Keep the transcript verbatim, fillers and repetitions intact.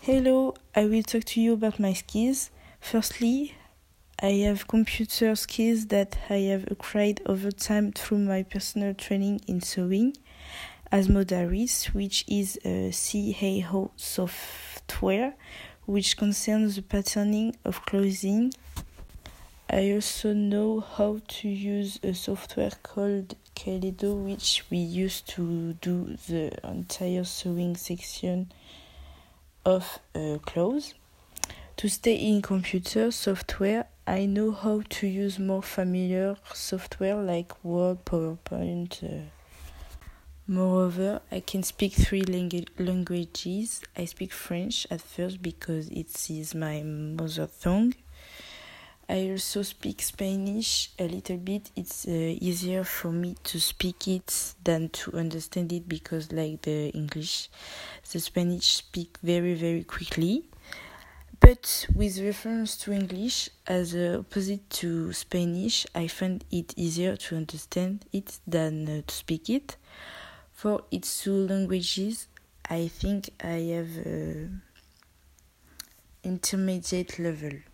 Hello, I will talk to you about my skills. Firstly, I have computer skills that I have acquired over time through my personal training in sewing as Modaris, which is a C A O software which concerns the patterning of clothing. I also know how to use a software called Kaleido, which we use to do the entire sewing section of uh, clothes. To stay in computer software, I know how to use more familiar software like Word, PowerPoint. Uh. Moreover, I can speak three langu- languages. I speak French at first because it is my mother tongue. I also speak Spanish a little bit. It's uh, easier for me to speak it than to understand it because, like the English, the Spanish speak very, very quickly. But with reference to English, as uh, opposite to Spanish, I find it easier to understand it than uh, to speak it. For its two languages, I think I have uh, intermediate level.